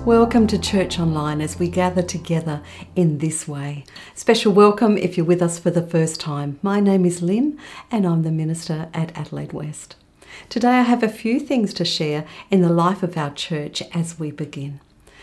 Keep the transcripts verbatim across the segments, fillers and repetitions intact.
Welcome to Church Online as we gather together in this way. Special welcome if you're with us for the first time. My name is Lynn and I'm the minister at Adelaide West. Today I have a few things to share in the life of our church as we begin.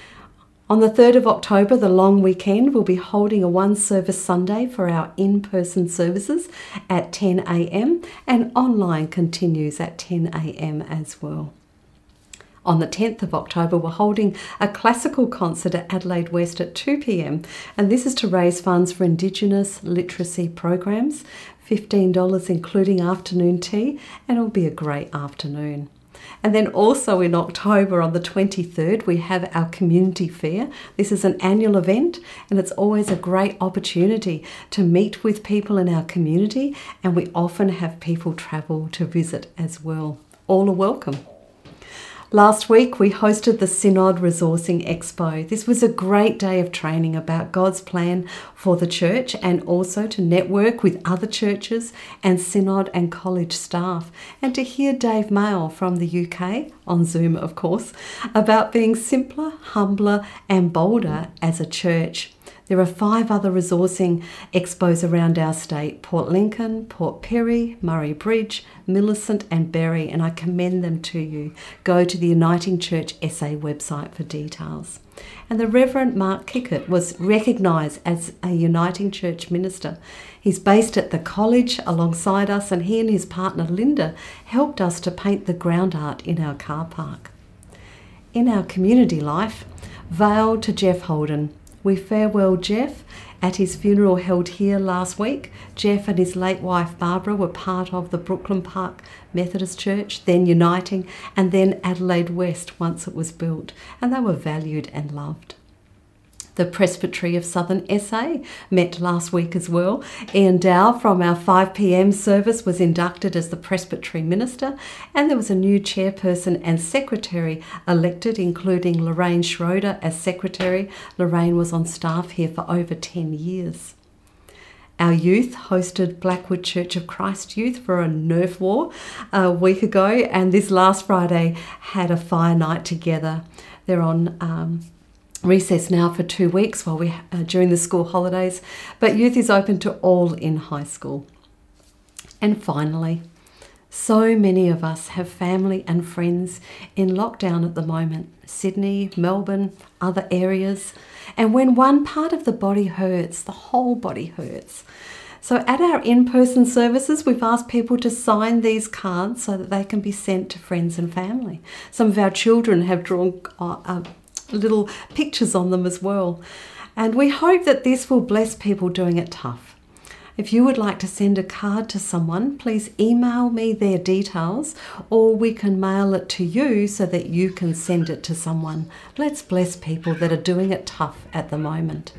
On the third of October, the long weekend, we'll be holding a one-service Sunday for our in-person services at ten a m and online continues at ten a m as well. On the tenth of October, we're holding a classical concert at Adelaide West at two p m and this is to raise funds for Indigenous literacy programs, fifteen dollars including afternoon tea, and it'll be a great afternoon. And then also in October on the twenty-third, we have our community fair. This is an annual event and it's always a great opportunity to meet with people in our community, and we often have people travel to visit as well. All are welcome. Last week we hosted the Synod Resourcing Expo. This was a great day of training about God's plan for the church and also to network with other churches and Synod and college staff, and to hear Dave Mail from the U K, on Zoom of course, about being simpler, humbler and bolder as a church. There are five other resourcing expos around our state: Port Lincoln, Port Perry, Murray Bridge, Millicent and Berry, and I commend them to you. Go to the Uniting Church S A website for details. And the Reverend Mark Kickett was recognised as a Uniting Church minister. He's based at the college alongside us, and he and his partner Linda helped us to paint the ground art in our car park. In our community life, Vale to Jeff Holden. We farewell Jeff at his funeral held here last week. Jeff and his late wife Barbara were part of the Brooklyn Park Methodist Church, then Uniting, and then Adelaide West once it was built, and they were valued and loved. The Presbytery of Southern S A met last week as well. Ian Dow from our five p m service was inducted as the Presbytery Minister, and there was a new chairperson and secretary elected, including Lorraine Schroeder as secretary. Lorraine was on staff here for over ten years. Our youth hosted Blackwood Church of Christ Youth for a Nerf war a week ago, and this last Friday had a fire night together. They're on um, recess now for two weeks while we uh, during the school holidays, but youth is open to all in high school. And finally, so many of us have family and friends in lockdown at the moment: Sydney, Melbourne, other areas. And when one part of the body hurts, the whole body hurts. So at our in-person services, we've asked people to sign these cards so that they can be sent to friends and family. Some of our children have drawn uh, uh, little pictures on them as well. And we hope that this will bless people doing it tough. If you would like to send a card to someone, please email me their details, or we can mail it to you so that you can send it to someone. Let's bless people that are doing it tough at the moment.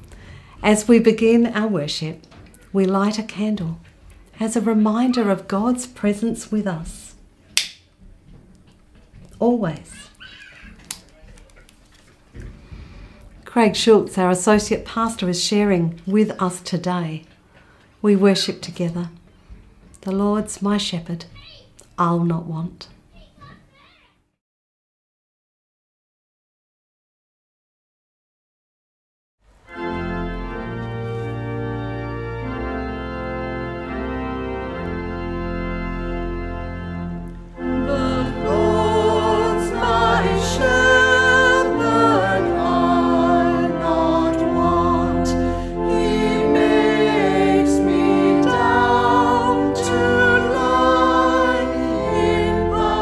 As we begin our worship, we light a candle as a reminder of God's presence with us. Always. Craig Schultz, our Associate Pastor, is sharing with us today. We worship together. The Lord's my shepherd, I'll not want. Down to lie in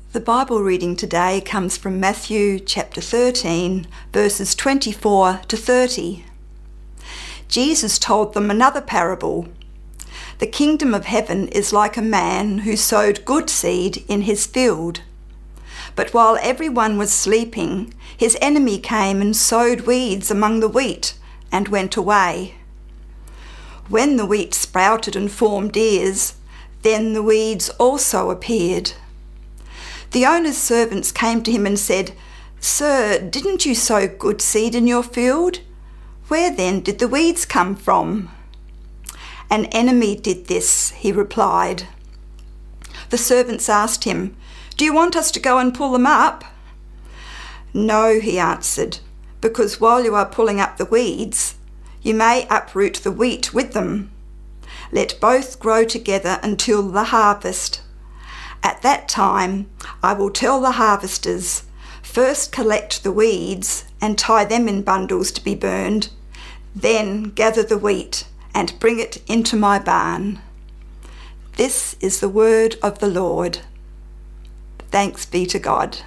The Bible reading today comes from Matthew chapter thirteen, verses twenty-four to thirty. Jesus told them another parable. The kingdom of heaven is like a man who sowed good seed in his field. But while everyone was sleeping, his enemy came and sowed weeds among the wheat and went away. When the wheat sprouted and formed ears, then the weeds also appeared. The owner's servants came to him and said, "Sir, didn't you sow good seed in your field? Where then did the weeds come from?" "An enemy did this," he replied. The servants asked him, "Do you want us to go and pull them up?" "No," he answered, "because while you are pulling up the weeds, you may uproot the wheat with them. Let both grow together until the harvest. At that time, I will tell the harvesters, first collect the weeds and tie them in bundles to be burned, then gather the wheat and bring it into my barn." This is the word of the Lord. Thanks be to God.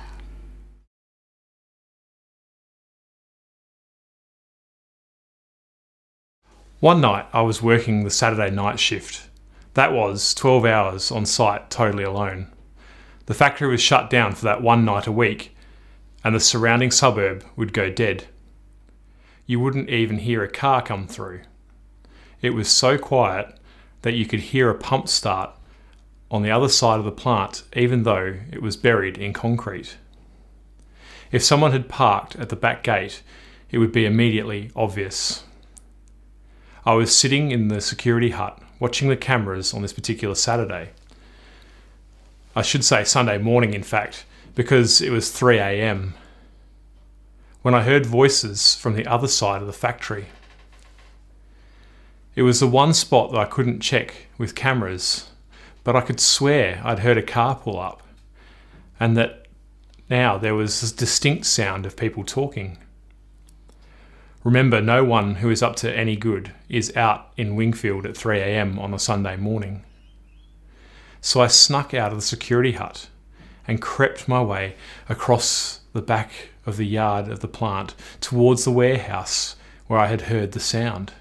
One night I was working the Saturday night shift. That was twelve hours on site, totally alone. The factory was shut down for that one night a week, and the surrounding suburb would go dead. You wouldn't even hear a car come through. It was so quiet that you could hear a pump start on the other side of the plant, even though it was buried in concrete. If someone had parked at the back gate, it would be immediately obvious. I was sitting in the security hut watching the cameras on this particular Saturday. I should say Sunday morning, in fact, because it was three a m when I heard voices from the other side of the factory. It was the one spot that I couldn't check with cameras, but I could swear I'd heard a car pull up, and that now there was this distinct sound of people talking. Remember, no one who is up to any good is out in Wingfield at three a m on a Sunday morning. So I snuck out of the security hut and crept my way across the back of the yard of the plant towards the warehouse where I had heard the sound.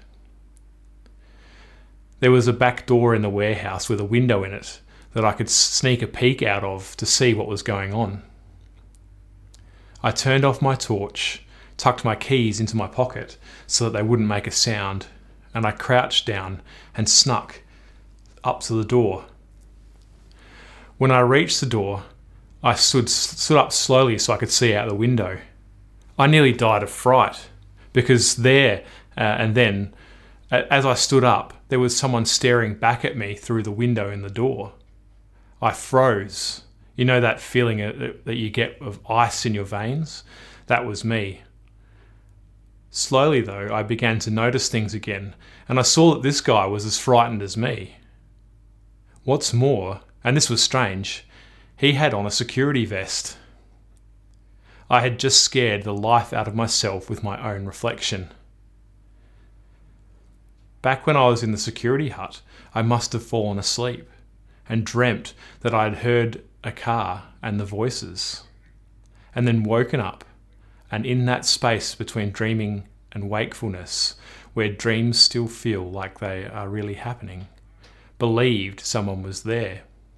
There was a back door in the warehouse with a window in it that I could sneak a peek out of to see what was going on. I turned off my torch, tucked my keys into my pocket so that they wouldn't make a sound, and I crouched down and snuck up to the door. When I reached the door, I stood, stood up slowly so I could see out the window. I nearly died of fright, because there uh, and then, as I stood up, there was someone staring back at me through the window in the door. I froze. You know that feeling that you get of ice in your veins? That was me. Slowly, though, I began to notice things again, and I saw that this guy was as frightened as me. What's more, and this was strange, he had on a security vest. I had just scared the life out of myself with my own reflection. Back when I was in the security hut, I must have fallen asleep and dreamt that I had heard a car and the voices, and then woken up, and in that space between dreaming and wakefulness, where dreams still feel like they are really happening, believed someone was there.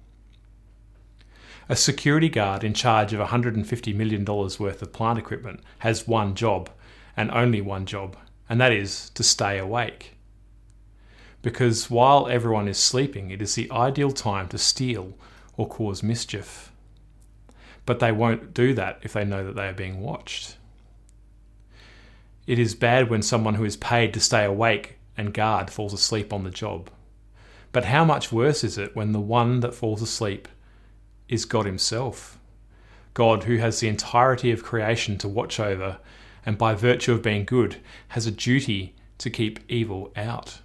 A security guard in charge of one hundred fifty million dollars worth of plant equipment has one job, and only one job, and that is to stay awake. Because while everyone is sleeping, it is the ideal time to steal or cause mischief. But they won't do that if they know that they are being watched. It is bad when someone who is paid to stay awake and guard falls asleep on the job. But how much worse is it when the one that falls asleep is God himself? God, who has the entirety of creation to watch over, and by virtue of being good, has a duty to keep evil out.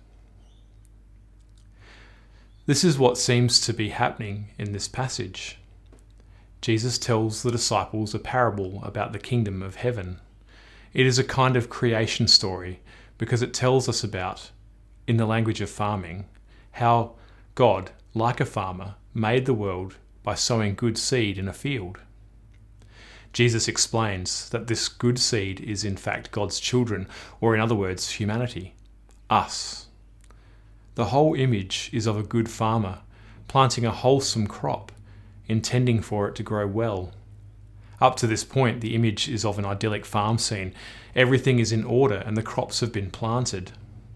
This is what seems to be happening in this passage. Jesus tells the disciples a parable about the kingdom of heaven. It is a kind of creation story because it tells us about, in the language of farming, how God, like a farmer, made the world by sowing good seed in a field. Jesus explains that this good seed is in fact God's children, or in other words, humanity, us. The whole image is of a good farmer planting a wholesome crop, intending for it to grow well. Up to this point, the image is of an idyllic farm scene. Everything is in order and the crops have been planted.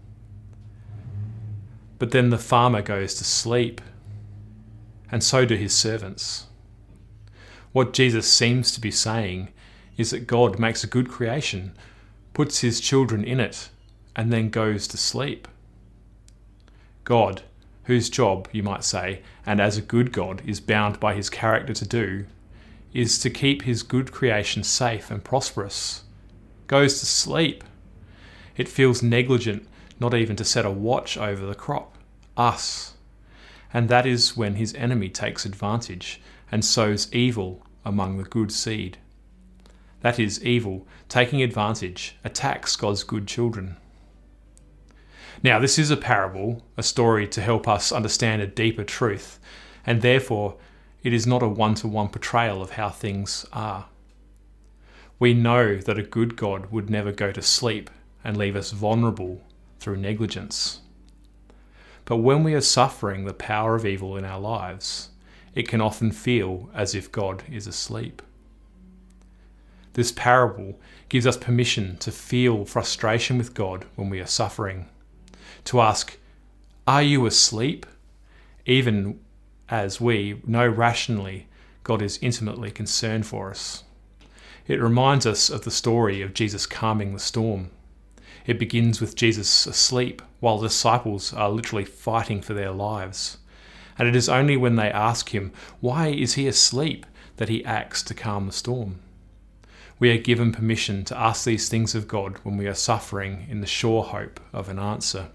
But then the farmer goes to sleep, and so do his servants. What Jesus seems to be saying is that God makes a good creation, puts his children in it, and then goes to sleep. God, whose job, you might say, and as a good God is bound by his character to do, is to keep his good creation safe and prosperous, goes to sleep. It feels negligent not even to set a watch over the crop, us. And that is when his enemy takes advantage and sows evil among the good seed. That is, evil, taking advantage, attacks God's good children. Now, this is a parable, a story to help us understand a deeper truth, and therefore it is not a one-to-one portrayal of how things are. We know that a good God would never go to sleep and leave us vulnerable through negligence. But when we are suffering the power of evil in our lives, it can often feel as if God is asleep. This parable gives us permission to feel frustration with God when we are suffering, to ask, "Are you asleep?" even as we know rationally God is intimately concerned for us. It reminds us of the story of Jesus calming the storm. It begins with Jesus asleep while the disciples are literally fighting for their lives. And it is only when they ask him, why is he asleep, that he acts to calm the storm. We are given permission to ask these things of God when we are suffering in the sure hope of an answer.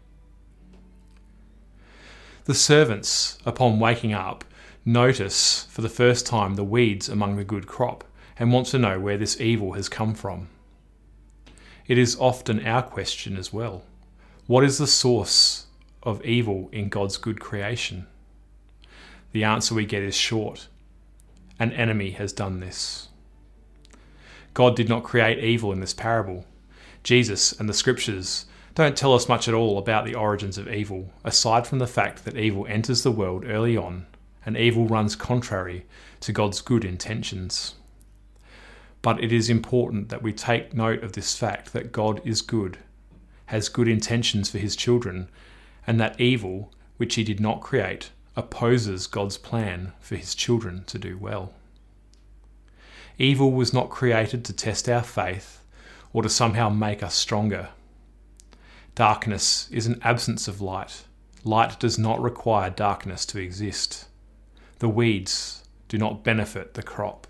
The servants, upon waking up, notice for the first time the weeds among the good crop and want to know where this evil has come from. It is often our question as well. What is the source of evil in God's good creation? The answer we get is short. An enemy has done this. God did not create evil in this parable. Jesus and the scriptures don't tell us much at all about the origins of evil, aside from the fact that evil enters the world early on, and evil runs contrary to God's good intentions. But it is important that we take note of this fact that God is good, has good intentions for his children, and that evil, which he did not create, opposes God's plan for his children to do well. Evil was not created to test our faith or to somehow make us stronger. Darkness is an absence of light. Light does not require darkness to exist. The weeds do not benefit the crop.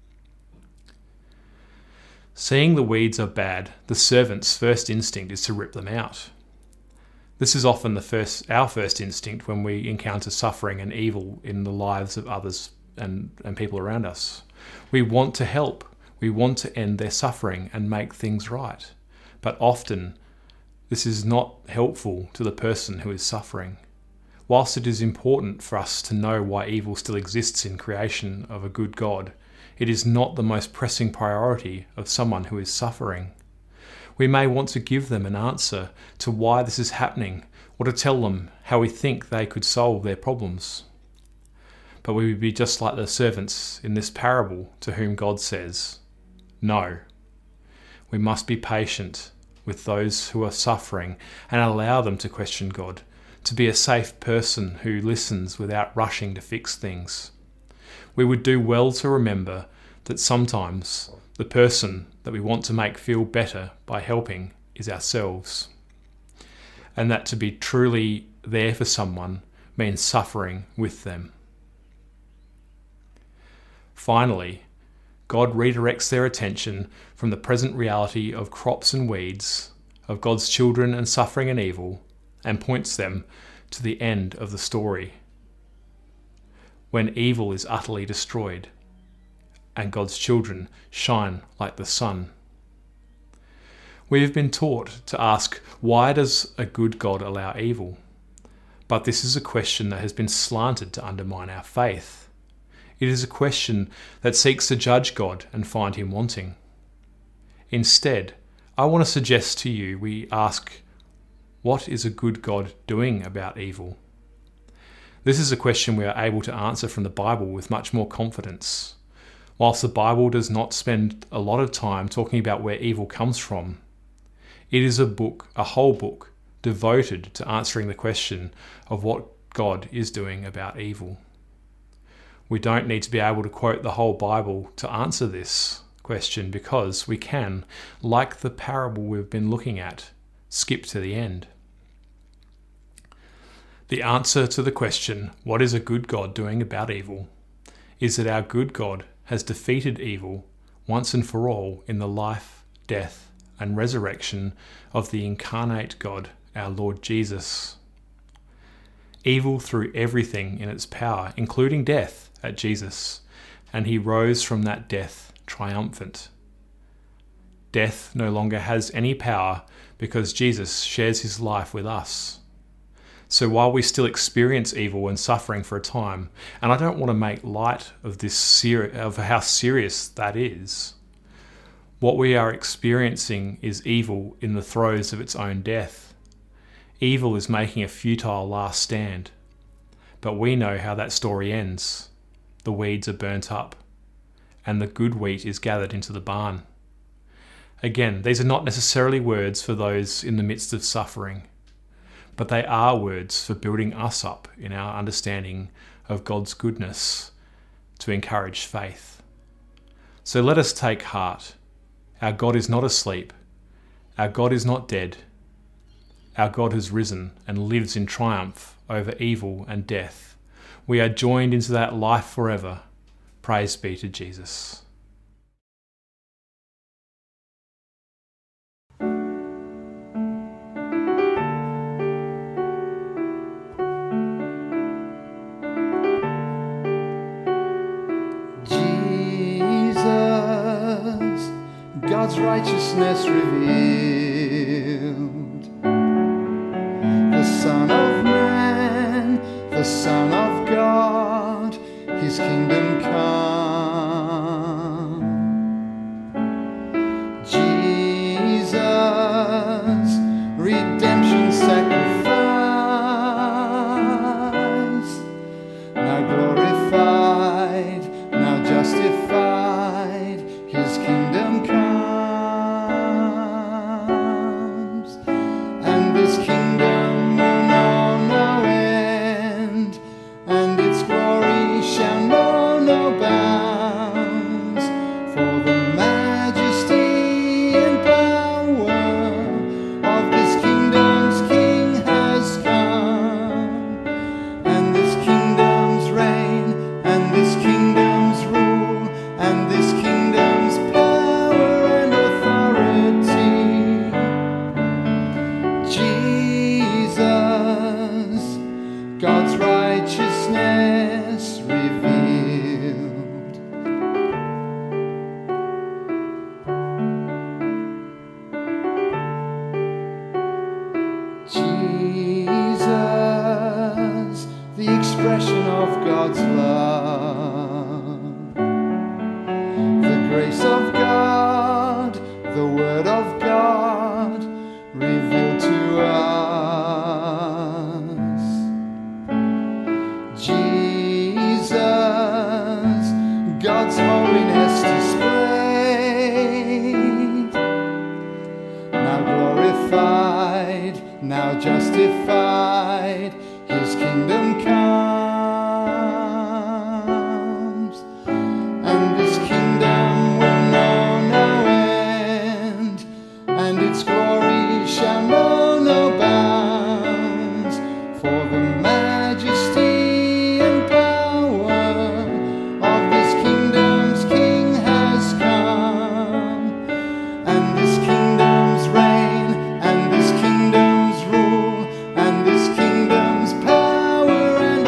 Seeing the weeds are bad, the servant's first instinct is to rip them out. This is often the first, our first instinct when we encounter suffering and evil in the lives of others and, and people around us. We want to help. We want to end their suffering and make things right. But often, this is not helpful to the person who is suffering. Whilst it is important for us to know why evil still exists in creation of a good God, it is not the most pressing priority of someone who is suffering. We may want to give them an answer to why this is happening, or to tell them how we think they could solve their problems. But we would be just like the servants in this parable to whom God says, no. We must be patient with those who are suffering and allow them to question God, to be a safe person who listens without rushing to fix things. We would do well to remember that sometimes the person that we want to make feel better by helping is ourselves, and that to be truly there for someone means suffering with them. Finally, God redirects their attention from the present reality of crops and weeds, of God's children and suffering and evil, and points them to the end of the story, when evil is utterly destroyed and God's children shine like the sun. We have been taught to ask, why does a good God allow evil? But this is a question that has been slanted to undermine our faith. It is a question that seeks to judge God and find him wanting. Instead, I want to suggest to you we ask, what is a good God doing about evil? This is a question we are able to answer from the Bible with much more confidence. Whilst the Bible does not spend a lot of time talking about where evil comes from, it is a book, a whole book, devoted to answering the question of what God is doing about evil. We don't need to be able to quote the whole Bible to answer this question, because we can, like the parable we've been looking at, skip to the end. The answer to the question, what is a good God doing about evil, is that our good God has defeated evil once and for all in the life, death, and resurrection of the incarnate God, our Lord Jesus. Evil threw everything in its power, including death, at Jesus, and he rose from that death triumphant. Death no longer has any power because Jesus shares his life with us. So while we still experience evil and suffering for a time, and I don't want to make light of this ser- of how serious that is, what we are experiencing is evil in the throes of its own death. Evil is making a futile last stand. But we know how that story ends. The weeds are burnt up, and the good wheat is gathered into the barn. Again, these are not necessarily words for those in the midst of suffering, but they are words for building us up in our understanding of God's goodness to encourage faith. So let us take heart. Our God is not asleep. Our God is not dead. Our God has risen and lives in triumph over evil and death. We are joined into that life forever. Praise be to Jesus. God's righteousness revealed. The Son of Man, the Son of God, his kingdom come. Jesus, redemption sacrifice, now glorified, now justified, his kingdom come. God's righteousness revealed. Jesus, the expression of God's love, the grace of God, the Word of God revealed to us. God's holiness displayed, now glorified, now justified, his kingdom comes, and this kingdom will know no end, and its glory shall know no bounds, for the majesty and power of this kingdom's King has come, and this kingdom's reign, and this kingdom's rule, and this kingdom's power and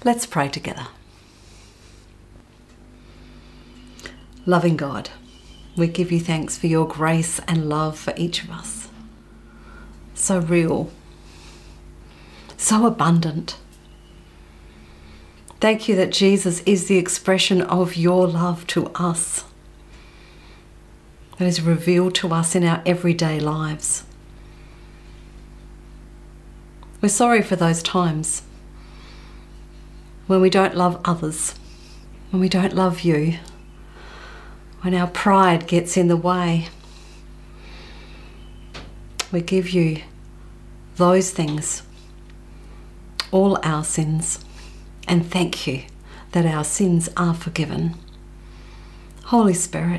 Let's pray together. Loving God, we give you thanks for your grace and love for each of us. So real, so abundant. Thank you that Jesus is the expression of your love to us, that is revealed to us in our everyday lives. We're sorry for those times when we don't love others, when we don't love you, when our pride gets in the way. We give you those things, all our sins, and thank you that our sins are forgiven. Holy Spirit,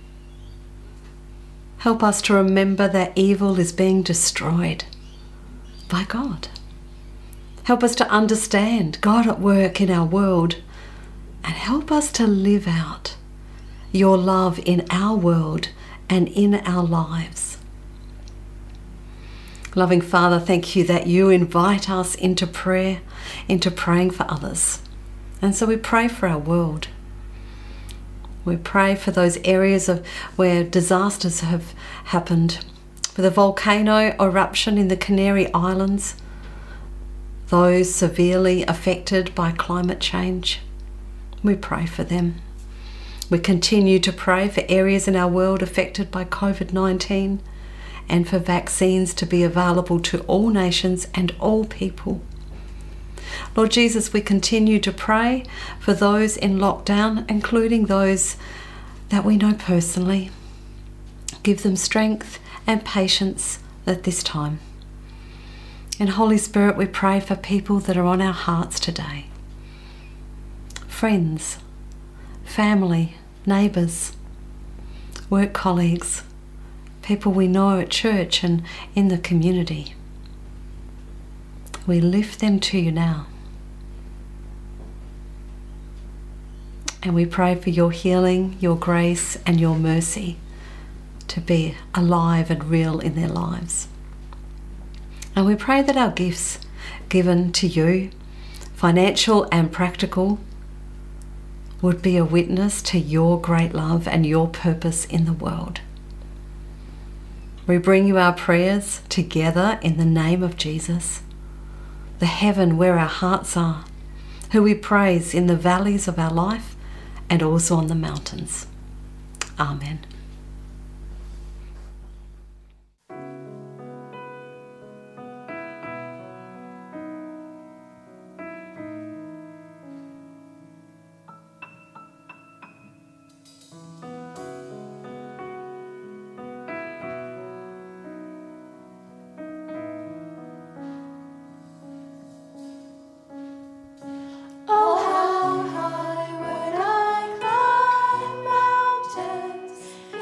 help us to remember that evil is being destroyed by God. Help us to understand God at work in our world, and help us to live out your love in our world and in our lives. Loving Father, thank you that you invite us into prayer, into praying for others. And so we pray for our world. We pray for those areas of where disasters have happened, for the volcano eruption in the Canary Islands, those severely affected by climate change. We pray for them. We continue to pray for areas in our world affected by covid nineteen and for vaccines to be available to all nations and all people. Lord Jesus, we continue to pray for those in lockdown, including those that we know personally. Give them strength and patience at this time. And Holy Spirit, we pray for people that are on our hearts today. Friends, family, neighbours, work colleagues, people we know at church and in the community. We lift them to you now. And we pray for your healing, your grace, and your mercy to be alive and real in their lives. And we pray that our gifts given to you, financial and practical, would be a witness to your great love and your purpose in the world. We bring you our prayers together in the name of Jesus, the heaven where our hearts are, who we praise in the valleys of our life and also on the mountains. Amen. Oh, how high would I climb mountains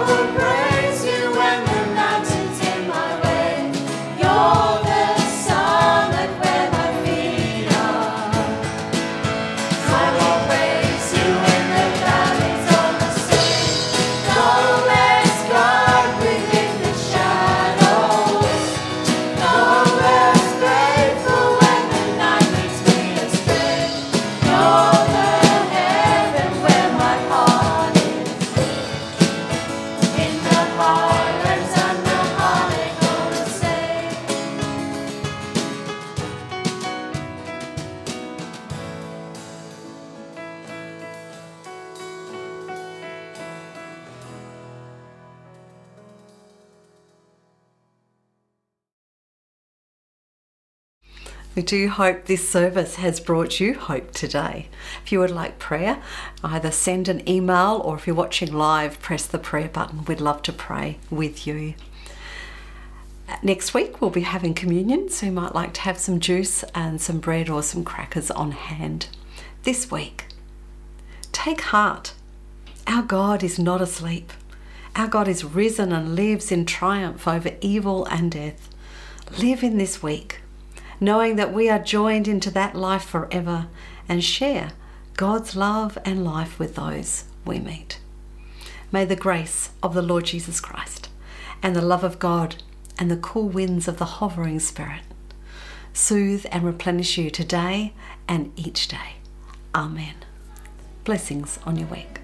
We do hope this service has brought you hope today. If you would like prayer, either send an email, or if you're watching live, press the prayer button. We'd love to pray with you. Next week we'll be having communion, so you might like to have some juice and some bread or some crackers on hand. This week, take heart. Our God is not asleep. Our God is risen and lives in triumph over evil and death. Live in this week, knowing that we are joined into that life forever and share God's love and life with those we meet. May the grace of the Lord Jesus Christ and the love of God and the cool winds of the hovering Spirit soothe and replenish you today and each day. Amen. Blessings on your week.